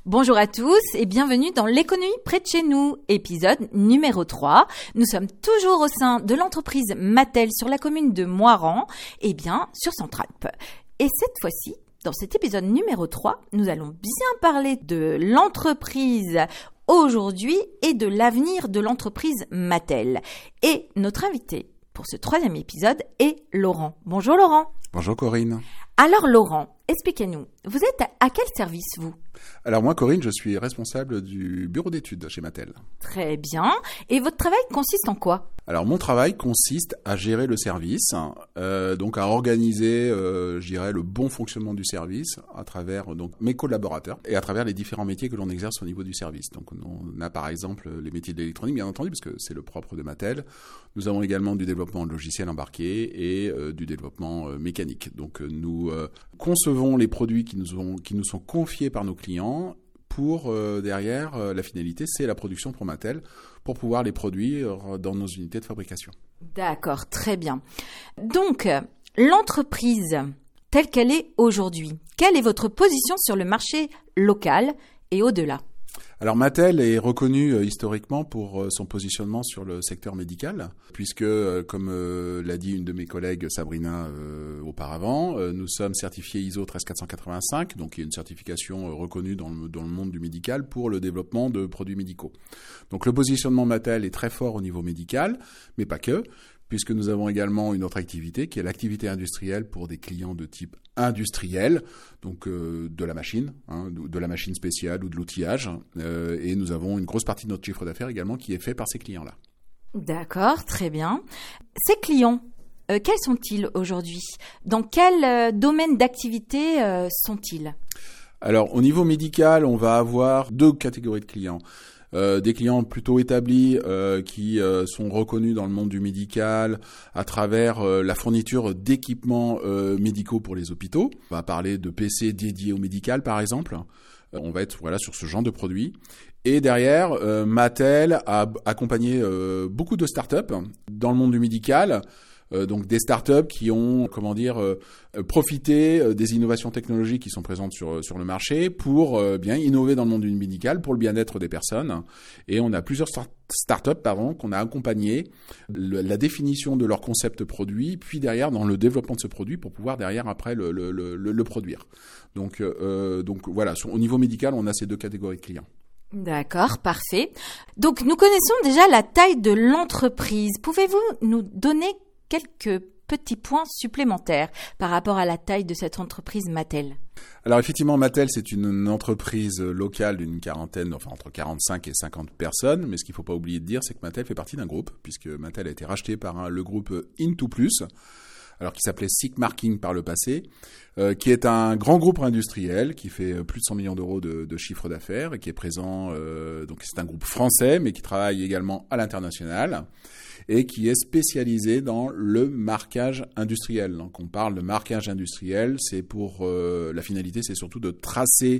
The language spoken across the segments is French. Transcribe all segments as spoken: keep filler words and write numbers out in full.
Bonjour à tous et bienvenue dans l'économie près de chez nous, épisode numéro trois. Nous sommes toujours au sein de l'entreprise Mattel sur la commune de Moirans, et bien sur Centralpe. Et cette fois-ci, dans cet épisode numéro trois, nous allons bien parler de l'entreprise aujourd'hui et de l'avenir de l'entreprise Mattel. Et notre invité pour ce troisième épisode est Laurent. Bonjour Laurent. Bonjour Corinne. Alors Laurent, expliquez-nous, vous êtes à quel service vous ? Alors moi Corinne, je suis responsable du bureau d'études chez Mattel. Très bien. Et votre travail consiste en quoi ? Alors mon travail consiste à gérer le service, euh, donc à organiser, euh, je dirais, le bon fonctionnement du service à travers donc mes collaborateurs et à travers les différents métiers que l'on exerce au niveau du service. Donc on a par exemple les métiers de l'électronique, bien entendu, parce que c'est le propre de Mattel. Nous avons également du développement de logiciels embarqués et euh, du développement euh, mécanique. Donc nous euh, concevons les produits qui nous ont, qui nous sont confiés par nos clients. Pour euh, derrière, euh, la finalité, c'est la production pour Mattel, pour pouvoir les produire dans nos unités de fabrication. D'accord, très bien. Donc, l'entreprise telle qu'elle est aujourd'hui, quelle est votre position sur le marché local et au-delà ? Alors Mattel est reconnu euh, historiquement pour euh, son positionnement sur le secteur médical, puisque, euh, comme euh, l'a dit une de mes collègues, Sabrina, euh, auparavant, euh, nous sommes certifiés I S O treize quatre cent quatre-vingt-cinq, donc il y a une certification euh, reconnue dans le, dans le monde du médical pour le développement de produits médicaux. Donc le positionnement Mattel est très fort au niveau médical, mais pas que, puisque nous avons également une autre activité qui est l'activité industrielle pour des clients de type industriel, donc euh, de la machine, hein, de la machine spéciale ou de l'outillage, euh, et nous avons une grosse partie de notre chiffre d'affaires également qui est fait par ces clients-là. D'accord, très bien. Ces clients, euh, quels sont-ils aujourd'hui ? Dans quel euh, domaine d'activité euh, sont-ils ? Alors, au niveau médical, on va avoir deux catégories de clients. Euh, des clients plutôt établis euh, qui euh, sont reconnus dans le monde du médical à travers euh, la fourniture d'équipements euh, médicaux pour les hôpitaux. On va parler de P C dédiés au médical, par exemple. Euh, on va être voilà sur ce genre de produits. Et derrière, euh, Mattel a accompagné euh, beaucoup de startups dans le monde du médical. Euh, donc des startups qui ont, comment dire, euh, profité euh, des innovations technologiques qui sont présentes sur sur le marché pour euh, bien innover dans le monde du médical pour le bien-être des personnes. Et on a plusieurs start- startups, pardon, qu'on a accompagné le, la définition de leur concept produit, puis derrière dans le développement de ce produit pour pouvoir derrière après le le le, le produire. Donc euh, donc voilà, sur, au niveau médical, on a ces deux catégories de clients. D'accord, parfait. Donc nous connaissons déjà la taille de l'entreprise. Pouvez-vous nous donner quelques petits points supplémentaires par rapport à la taille de cette entreprise Mattel? Alors effectivement, Mattel, c'est une entreprise locale d'une quarantaine, enfin entre quarante-cinq et cinquante personnes, mais ce qu'il ne faut pas oublier de dire, c'est que Mattel fait partie d'un groupe, puisque Mattel a été racheté par un, le groupe Into Plus, alors qui s'appelait Sick Marking par le passé, euh, qui est un grand groupe industriel qui fait plus de cent millions d'euros de, de chiffre d'affaires et qui est présent, euh, donc c'est un groupe français, mais qui travaille également à l'international et qui est spécialisé dans le marquage industriel. Donc on parle de marquage industriel, c'est pour euh, la finalité, c'est surtout de tracer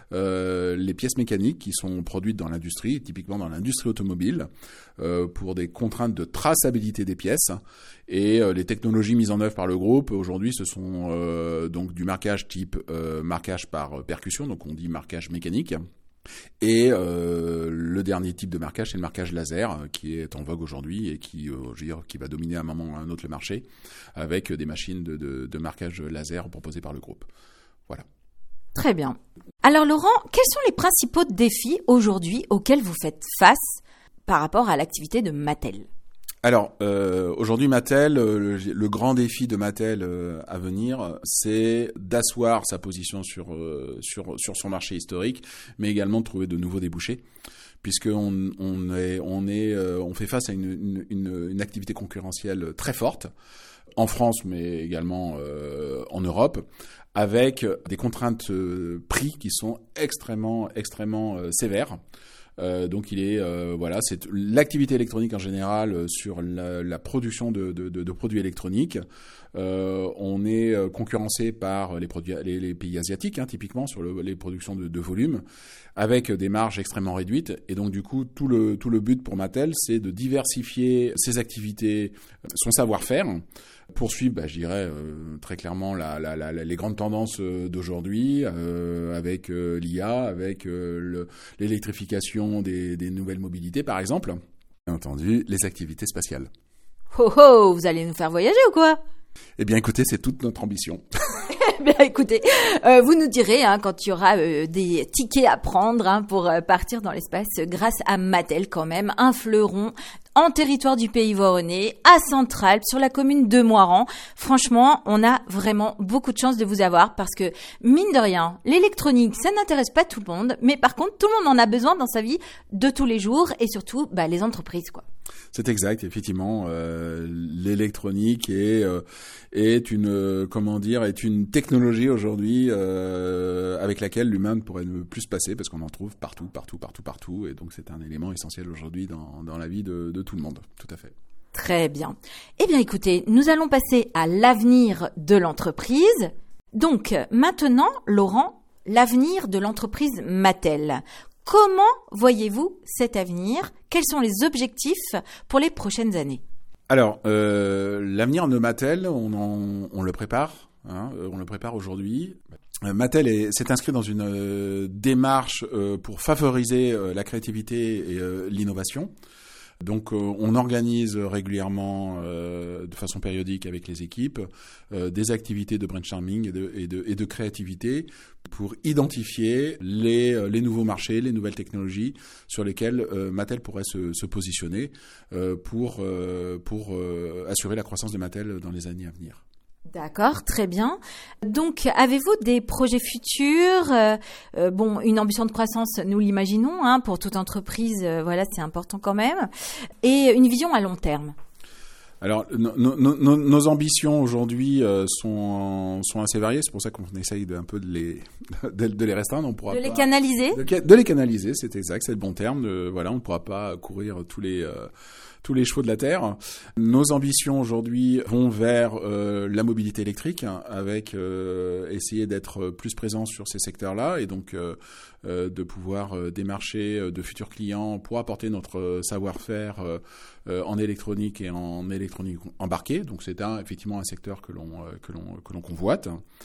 euh, les pièces mécaniques qui sont produites dans l'industrie, typiquement dans l'industrie automobile, euh, pour des contraintes de traçabilité des pièces. Et euh, les technologies mises en œuvre par le groupe aujourd'hui, ce sont euh, donc du marquage type euh, marquage par percussion, donc on dit marquage mécanique. Et euh, le dernier type de marquage, c'est le marquage laser, qui est en vogue aujourd'hui et qui, euh, je veux dire, qui va dominer à un moment ou à un autre le marché, avec des machines de, de, de marquage laser proposées par le groupe. Voilà. Très bien. Alors Laurent, quels sont les principaux défis aujourd'hui auxquels vous faites face par rapport à l'activité de Mattel ? Alors, euh, aujourd'hui, Mattel, le, le grand défi de Mattel euh, à venir, c'est d'asseoir sa position sur euh, sur sur son marché historique, mais également de trouver de nouveaux débouchés, puisqu'on on est on est euh, on fait face à une, une une une activité concurrentielle très forte en France, mais également euh, en Europe, avec des contraintes euh, prix qui sont extrêmement extrêmement euh, sévères. Euh, donc il est euh, voilà, c'est l'activité électronique en général euh, sur la, la production de, de, de, de produits électroniques. Euh, on est concurrencé par les produits, les, les pays asiatiques, hein, typiquement sur le, les productions de, de volume, avec des marges extrêmement réduites. Et donc du coup, tout le tout le but pour Mattel, c'est de diversifier ses activités, son savoir-faire, poursuivre, bah, je dirais euh, très clairement la, la, la, les grandes tendances euh, d'aujourd'hui, euh, avec euh, l'I A, avec euh, le, l'électrification des, des nouvelles mobilités, par exemple. Bien entendu, les activités spatiales. Oh oh, vous allez nous faire voyager ou quoi ? Eh bien, écoutez, c'est toute notre ambition. Eh bien, écoutez, euh, vous nous direz hein, quand il y aura euh, des tickets à prendre hein, pour euh, partir dans l'espace grâce à Mattel quand même, un fleuron en territoire du Pays Voironnais, à Centralpes, sur la commune de Moirans. Franchement, on a vraiment beaucoup de chance de vous avoir parce que, mine de rien, l'électronique, ça n'intéresse pas tout le monde, mais par contre, tout le monde en a besoin dans sa vie de tous les jours et surtout bah, les entreprises, quoi. C'est exact, effectivement, euh, l'électronique est euh, est une euh, comment dire est une technologie aujourd'hui euh, avec laquelle l'humain ne pourrait ne plus se passer parce qu'on en trouve partout, partout, partout, partout, et donc c'est un élément essentiel aujourd'hui dans dans la vie de, de tout le monde. Tout à fait. Très bien. Eh bien, écoutez, nous allons passer à l'avenir de l'entreprise. Donc, maintenant, Laurent, l'avenir de l'entreprise Mattel. Comment voyez-vous cet avenir ? Quels sont les objectifs pour les prochaines années ? Alors, euh, l'avenir de Mattel, on, en, on le prépare, hein, on le prépare aujourd'hui. Euh, Mattel est, s'est inscrit dans une euh, démarche euh, pour favoriser euh, la créativité et euh, l'innovation. Donc, euh, on organise régulièrement, euh, de façon périodique avec les équipes, euh, des activités de brainstorming et de, et de, et de créativité pour identifier les, les nouveaux marchés, les nouvelles technologies sur lesquelles euh, Mattel pourrait se, se positionner euh, pour, euh, pour euh, assurer la croissance de Mattel dans les années à venir. D'accord, très bien. Donc, avez-vous des projets futurs ? euh, euh, Bon, une ambition de croissance, nous l'imaginons, hein, pour toute entreprise, euh, voilà, c'est important quand même. Et une vision à long terme. Alors, no, no, no, nos ambitions aujourd'hui euh, sont, sont assez variées. C'est pour ça qu'on essaye de, un peu de les, de, de les restreindre. On pourra de pas, les canaliser. De, de les canaliser, c'est exact, c'est le bon terme. De, voilà, on ne pourra pas courir tous les... Euh, tous les chevaux de la Terre. Nos ambitions aujourd'hui vont vers euh, la mobilité électrique, hein, avec euh, essayer d'être plus présent sur ces secteurs-là et donc euh, euh, de pouvoir euh, démarcher de futurs clients pour apporter notre savoir-faire euh, euh, en électronique et en électronique embarquée. Donc c'est un, effectivement un secteur que l'on, euh, que l'on, que l'on convoite.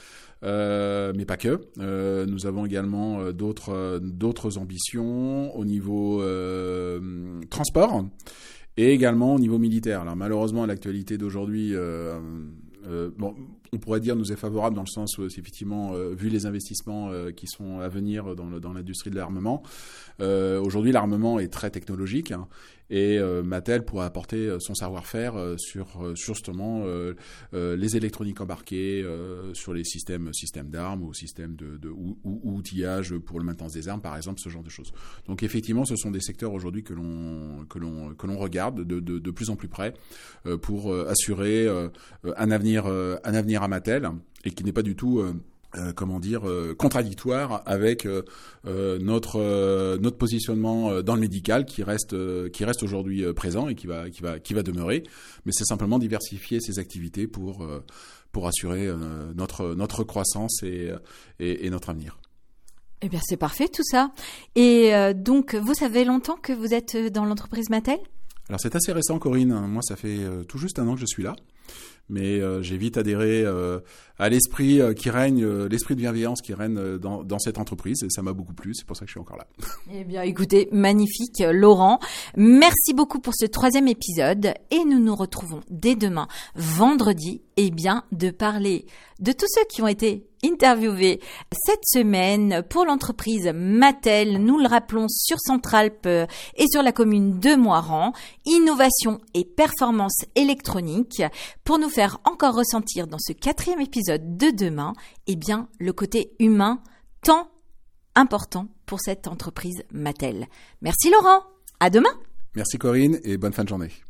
Euh, mais pas que. Euh, nous avons également euh, d'autres, euh, d'autres ambitions au niveau euh, transport. Et également au niveau militaire. Alors malheureusement, l'actualité d'aujourd'hui, euh, euh, bon, on pourrait dire nous est favorable dans le sens où, effectivement, euh, vu les investissements euh, qui sont à venir dans, le, dans l'industrie de l'armement, euh, aujourd'hui l'armement est très technologique, hein, et euh, Mattel pourrait apporter son savoir-faire euh, sur, sur justement euh, euh, les électroniques embarquées, euh, sur les systèmes, systèmes d'armes ou systèmes de, de ou, ou, ou outillage pour le maintenance des armes, par exemple, ce genre de choses. Donc effectivement, ce sont des secteurs aujourd'hui que l'on que l'on que l'on regarde de, de, de plus en plus près euh, pour euh, assurer euh, un avenir euh, un avenir à Mattel et qui n'est pas du tout euh, Euh, comment dire euh, contradictoire avec euh, euh, notre euh, notre positionnement euh, dans le médical qui reste euh, qui reste aujourd'hui euh, présent et qui va qui va qui va demeurer, mais c'est simplement diversifier ses activités pour euh, pour assurer euh, notre notre croissance et, et et notre avenir. Eh bien, c'est parfait tout ça. Et euh, donc, vous savez longtemps que vous êtes dans l'entreprise Mattel ? Alors c'est assez récent, Corinne. Moi, ça fait euh, tout juste un an que je suis là. Mais euh, j'ai vite adhéré euh, à l'esprit euh, qui règne, euh, l'esprit de bienveillance qui règne euh, dans, dans cette entreprise, et ça m'a beaucoup plu, c'est pour ça que je suis encore là. Eh bien, écoutez, magnifique, Laurent. Merci beaucoup pour ce troisième épisode, et nous nous retrouvons dès demain, vendredi, eh bien, de parler de tous ceux qui ont été interviewés cette semaine pour l'entreprise Mattel, nous le rappelons, sur Centralpes et sur la commune de Moirans, innovation et performance électronique, pour nous faire encore ressentir dans ce quatrième épisode de demain, eh bien, le côté humain tant important pour cette entreprise Mattel. Merci Laurent, à demain. Merci Corinne et bonne fin de journée.